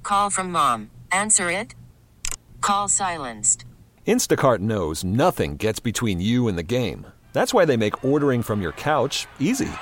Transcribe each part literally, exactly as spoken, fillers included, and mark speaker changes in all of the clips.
Speaker 1: Call from mom. Answer it. Call silenced.
Speaker 2: Instacart knows nothing gets between you and the game. That's why they make ordering from your couch easy.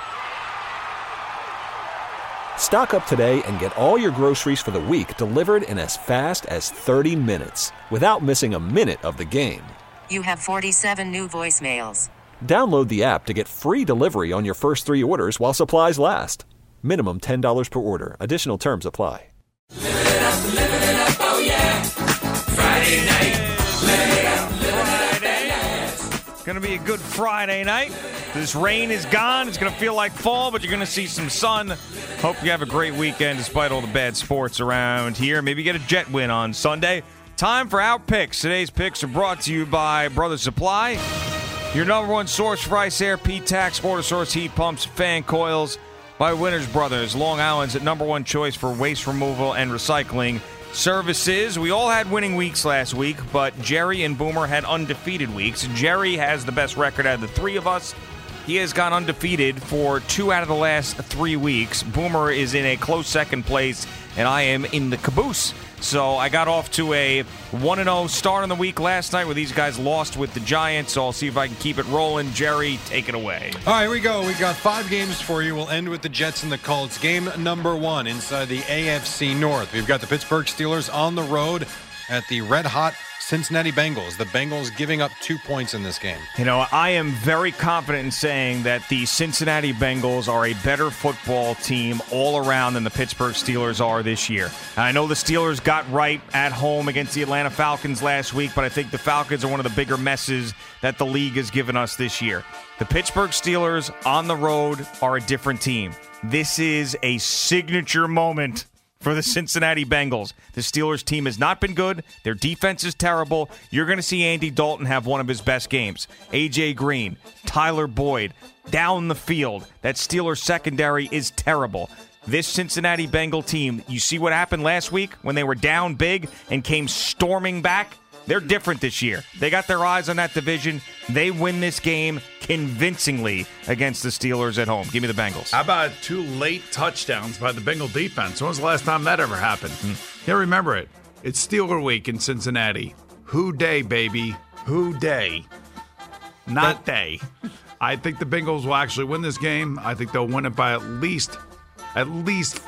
Speaker 2: Stock up today and get all your groceries for the week delivered in as fast as thirty minutes without missing a minute of the game.
Speaker 1: You have forty-seven new voicemails.
Speaker 2: Download the app to get free delivery on your first three orders while supplies last. Minimum ten dollars per order. Additional terms apply.
Speaker 3: Live it up, live it up, oh yeah. Friday night. Live it up, live it up, yes.
Speaker 4: Going to be a good Friday night. This rain is gone. It's going to feel like fall, but you're going to see some sun. Hope you have a great weekend despite all the bad sports around here. Maybe get a Jet win on Sunday. Time for our picks. Today's picks are brought to you by Brothers Supply, your number one source for ice, air, P-Tax, water source, heat pumps, fan coils. By Winners Brothers, Long Island's number one choice for waste removal and recycling services. We all had winning weeks last week, but Jerry and Boomer had undefeated weeks. Jerry has the best record out of the three of us. He has gone undefeated for two out of the last three weeks. Boomer is in a close second place, and I am in the caboose. So I got off to a one and oh start on the week last night where these guys lost with the Giants, so I'll see if I can keep it rolling. Jerry, take it away.
Speaker 5: All right, here we go. We got five games for you. We'll end with the Jets and the Colts. Game number one inside the A F C North. We've got the Pittsburgh Steelers on the road at the red-hot Cincinnati Bengals. The Bengals giving up two points in this game.
Speaker 4: You know, I am very confident in saying that the Cincinnati Bengals are a better football team all around than the Pittsburgh Steelers are this year. I know the Steelers got right at home against the Atlanta Falcons last week, but I think the Falcons are one of the bigger messes that the league has given us this year. The Pittsburgh Steelers on the road are a different team. This is a signature moment for the Cincinnati Bengals. The Steelers team has not been good. Their defense is terrible. You're going to see Andy Dalton have one of his best games. A J Green, Tyler Boyd, down the field. That Steelers secondary is terrible. This Cincinnati Bengal team, you see what happened last week when they were down big and came storming back? They're different this year. They got their eyes on that division. They win this game convincingly against the Steelers at home. Give me the Bengals.
Speaker 6: How about two late touchdowns by the Bengal defense? When was the last time that ever happened? Mm. Yeah, remember it. It's Steeler week in Cincinnati. Who day, baby? Who day? Not day. I think the Bengals will actually win this game. I think they'll win it by at least, at least,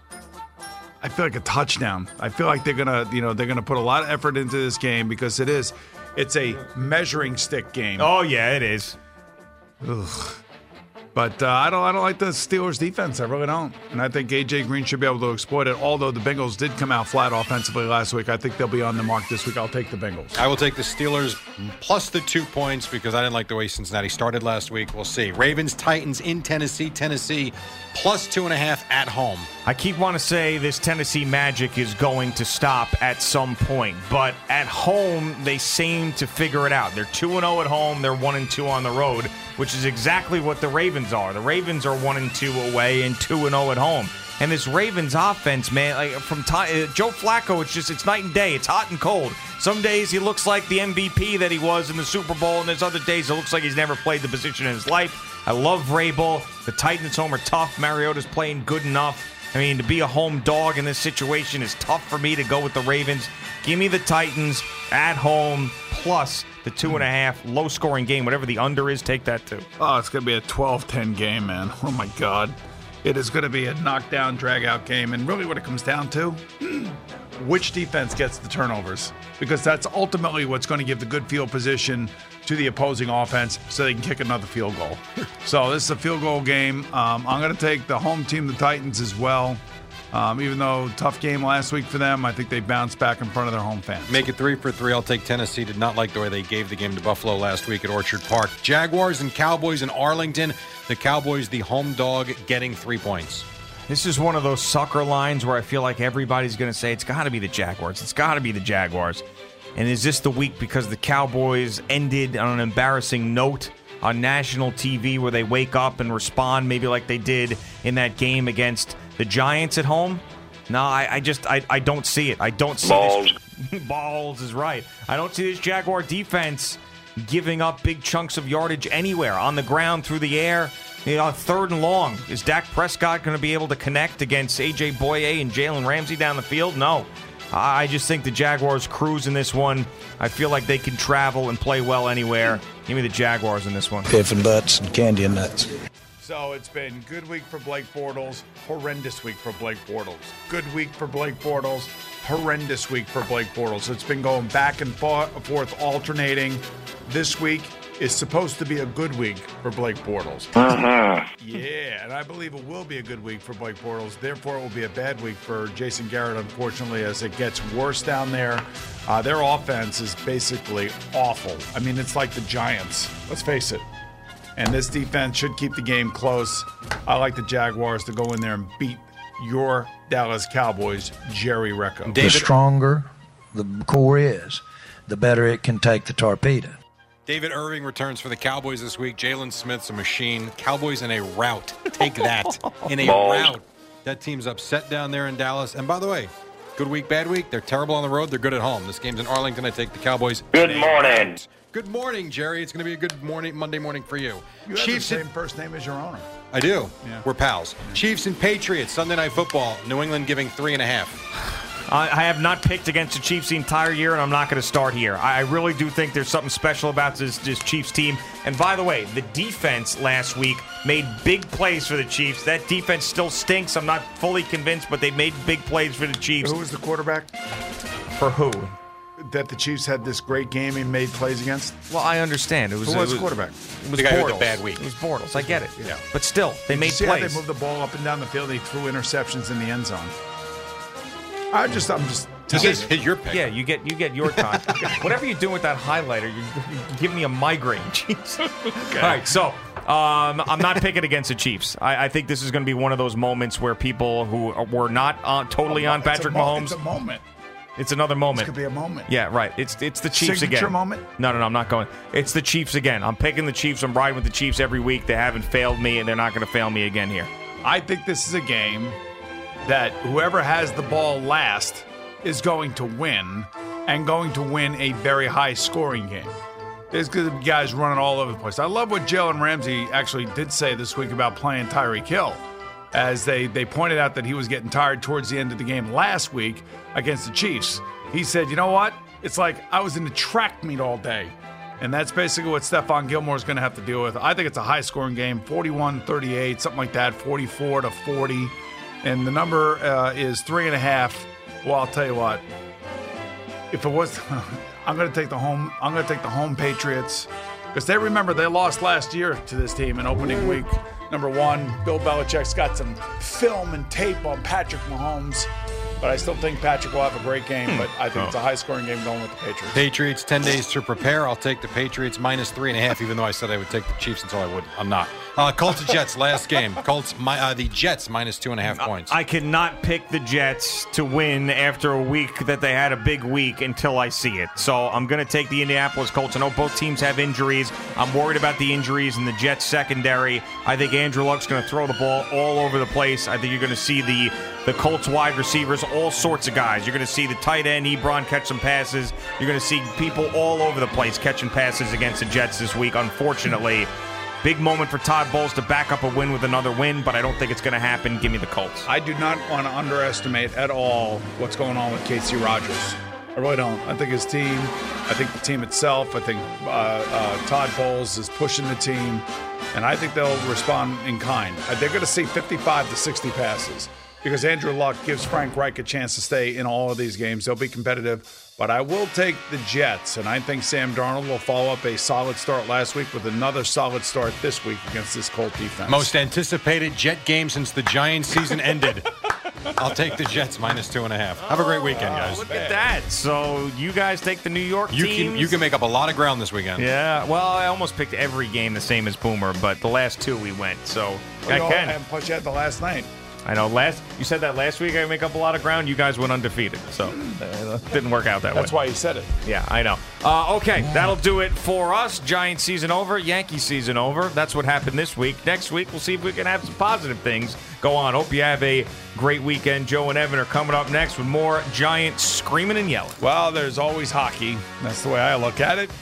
Speaker 6: I feel like a touchdown. I feel like they're gonna, you know, they're gonna put a lot of effort into this game because it is, it's a measuring stick game.
Speaker 4: Oh yeah, it is.
Speaker 6: Ugh. But uh, I don't, I don't like the Steelers' defense. I really don't, and I think A J Green should be able to exploit it. Although the Bengals did come out flat offensively last week, I think they'll be on the mark this week. I'll take the Bengals.
Speaker 5: I will take the Steelers plus the two points because I didn't like the way Cincinnati started last week. We'll see. Ravens, Titans in Tennessee. Tennessee plus two and a half at home.
Speaker 4: I keep wanting to say this Tennessee magic is going to stop at some point, but at home they seem to figure it out. They're two and oh at home. They're one and two on the road, which is exactly what the Ravens are. The Ravens are one and two away and two and oh at home. And this Ravens offense, man, like from t- uh, Joe Flacco, it's just it's night and day. It's hot and cold. Some days he looks like the M V P that he was in the Super Bowl, and there's other days it looks like he's never played the position in his life. I love Vrabel. The Titans home are tough. Mariota's playing good enough. I mean, to be a home dog in this situation is tough for me to go with the Ravens. Give me the Titans at home plus the two and a half, low-scoring game. Whatever the under is, take that too.
Speaker 6: Oh, it's going to be a twelve ten game, man. Oh, my God. It is going to be a knockdown, drag-out game. And really what it comes down to, which defense gets the turnovers? Because that's ultimately what's going to give the good field position to the opposing offense so they can kick another field goal. So this is a field goal game. Um, I'm going to take the home team, the Titans, as well. Um, even though tough game last week for them, I think they bounced back in front of their home fans.
Speaker 5: Make it three for three. I'll take Tennessee. Did not like the way they gave the game to Buffalo last week at Orchard Park. Jaguars and Cowboys in Arlington. The Cowboys, the home dog, getting three points.
Speaker 4: This is one of those sucker lines where I feel like everybody's going to say it's got to be the Jaguars. It's got to be the Jaguars. And is this the week because the Cowboys ended on an embarrassing note on national T V where they wake up and respond maybe like they did in that game against the Giants at home? No, I, I just I, I don't see it. I don't see
Speaker 7: Balls.
Speaker 4: this. Balls is right. I don't see this Jaguar defense giving up big chunks of yardage anywhere, on the ground, through the air. You know, third and long. Is Dak Prescott going to be able to connect against A J Boye and Jalen Ramsey down the field? No. I just think the Jaguars cruise in this one. I feel like they can travel and play well anywhere. Give me the Jaguars in this one.
Speaker 7: Piff and butts and candy and nuts.
Speaker 6: So it's been good week for Blake Bortles, horrendous week for Blake Bortles. Good week for Blake Bortles, horrendous week for Blake Bortles. It's been going back and forth, alternating. This week is supposed to be a good week for Blake Bortles. Uh-huh. Yeah, and I believe it will be a good week for Blake Bortles. Therefore, it will be a bad week for Jason Garrett, unfortunately, as it gets worse down there. Uh, their offense is basically awful. I mean, it's like the Giants. Let's face it. And this defense should keep the game close. I like the Jaguars to go in there and beat your Dallas Cowboys, Jerry Recco.
Speaker 7: The stronger the core is, the better it can take the torpedo.
Speaker 5: David Irving returns for the Cowboys this week. Jalen Smith's a machine. Cowboys in a rout. Take that. In a rout. That team's upset down there in Dallas. And by the way, good week, bad week. They're terrible on the road. They're good at home. This game's in Arlington. I take the Cowboys.
Speaker 8: Good morning.
Speaker 5: Good morning, Jerry. It's going to be a good morning, Monday morning for you.
Speaker 6: You have Chiefs the same and, first name as your owner.
Speaker 5: I do.
Speaker 6: Yeah.
Speaker 5: We're pals. Chiefs and Patriots, Sunday Night Football. New England giving three and a half.
Speaker 4: I have not picked against the Chiefs the entire year, and I'm not going to start here. I really do think there's something special about this, this Chiefs team. And by the way, the defense last week made big plays for the Chiefs. That defense still stinks. I'm not fully convinced, but they made big plays for the Chiefs.
Speaker 6: Who was the quarterback?
Speaker 4: For who?
Speaker 6: That the Chiefs had this great game and made plays against?
Speaker 4: Well, I understand. It was,
Speaker 6: Who was
Speaker 4: it
Speaker 6: the quarterback?
Speaker 4: It was
Speaker 5: the guy
Speaker 4: Bortles.
Speaker 5: who had a bad week.
Speaker 4: It was Bortles. I get it.
Speaker 6: Yeah.
Speaker 4: But still, they
Speaker 6: Did
Speaker 4: made
Speaker 6: you see
Speaker 4: plays.
Speaker 6: How they moved the ball up and down the field? They threw interceptions in the end zone. I just, I'm just.
Speaker 5: This is hit your pick.
Speaker 4: Yeah, you get you get your time. Whatever you do with that highlighter, you're, you're giving me a migraine. Jeez. Okay. All right, so um, I'm not picking against the Chiefs. I, I think this is going to be one of those moments where people who were not uh, totally
Speaker 6: oh,
Speaker 4: on Patrick
Speaker 6: mo-
Speaker 4: Mahomes.
Speaker 6: It's a moment.
Speaker 4: It's another moment.
Speaker 6: This could be a moment.
Speaker 4: Yeah, right. It's it's the Chiefs
Speaker 6: Signature
Speaker 4: again.
Speaker 6: moment?
Speaker 4: No, no, no, I'm not going. It's the Chiefs again. I'm picking the Chiefs. I'm riding with the Chiefs every week. They haven't failed me, and they're not going to fail me again here.
Speaker 6: I think this is a game that whoever has the ball last is going to win, and going to win a very high-scoring game. There's going to be guys running all over the place. I love what Jalen Ramsey actually did say this week about playing Tyreek Hill, as they, they pointed out that he was getting tired towards the end of the game last week against the Chiefs. He said, you know what? It's like I was in the track meet all day. And that's basically what Stephon Gilmore is going to have to deal with. I think it's a high-scoring game, forty-one thirty-eight, something like that, forty-four to forty. And the number uh, is three and a half. Well, I'll tell you what. If it was, I'm going to take the home. I'm going to take the home Patriots, because they remember they lost last year to this team in opening week. Number one, Bill Belichick's got some film and tape on Patrick Mahomes, but I still think Patrick will have a great game. But I think
Speaker 4: Oh.
Speaker 6: it's a high-scoring game going with the Patriots.
Speaker 5: Patriots, ten days to prepare. I'll take the Patriots minus three and a half, even though I said I would take the Chiefs until I would. I'm not. Uh, Colts Jets, last game. Colts, my, uh, the Jets minus two and a half points.
Speaker 4: I cannot pick the Jets to win after a week that they had a big week until I see it. So I'm going to take the Indianapolis Colts. I know both teams have injuries. I'm worried about the injuries in the Jets secondary. I think Andrew Luck's going to throw the ball all over the place. I think you're going to see the, the Colts wide receivers, all sorts of guys. You're going to see the tight end, Ebron, catch some passes. You're going to see people all over the place catching passes against the Jets this week, unfortunately. Big moment for Todd Bowles to back up a win with another win, but I don't think it's going to happen. Give me the Colts.
Speaker 6: I do not want to underestimate at all what's going on with K C Rodgers. I really don't. I think his team, I think the team itself, I think uh, uh, Todd Bowles is pushing the team, and I think they'll respond in kind. Uh, they're going to see fifty-five to sixty passes because Andrew Luck gives Frank Reich a chance to stay in all of these games. They'll be competitive. But I will take the Jets, and I think Sam Darnold will follow up a solid start last week with another solid start this week against this Colt defense.
Speaker 5: Most anticipated Jet game since the Giants season ended. I'll take the Jets minus two and a half. Have a great weekend, guys.
Speaker 4: Look at that. So you guys take the New York
Speaker 5: You
Speaker 4: teams?
Speaker 5: can you can make up a lot of ground this weekend.
Speaker 4: Yeah, well, I almost picked every game the same as Boomer, but the last two we went, so
Speaker 6: You
Speaker 4: I
Speaker 6: know,
Speaker 4: can.
Speaker 6: And plus, you had the last night.
Speaker 4: I know. Last you said that last week I make up a lot of ground. You guys went undefeated, so uh, didn't work out that
Speaker 6: That's
Speaker 4: way.
Speaker 6: why you said it.
Speaker 4: Yeah, I know. Uh, okay, that'll do it for us. Giants season over, Yankee season over. That's what happened this week. Next week, we'll see if we can have some positive things go on. Hope you have a great weekend. Joe and Evan are coming up next with more Giants screaming and yelling.
Speaker 6: Well, there's always hockey. That's the way I look at it.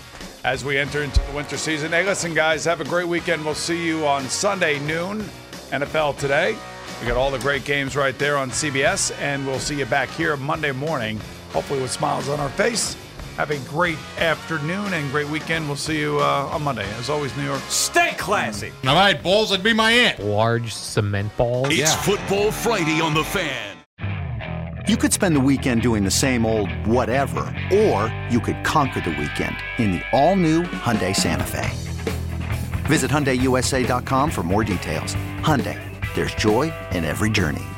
Speaker 6: as we enter into the winter season. Hey, listen, guys, have a great weekend. We'll see you on Sunday noon, N F L Today. We got all the great games right there on C B S, and we'll see you back here Monday morning, hopefully with smiles on our face. Have a great afternoon and great weekend. We'll see you uh, on Monday. As always, New York, stay classy.
Speaker 5: All right, balls, it'd be my aunt.
Speaker 8: Large cement balls.
Speaker 9: It's
Speaker 5: Yeah.
Speaker 9: Football Friday on The Fan.
Speaker 10: You could spend the weekend doing the same old whatever, or you could conquer the weekend in the all-new Hyundai Santa Fe. Visit Hyundai U S A dot com for more details. Hyundai, there's joy in every journey.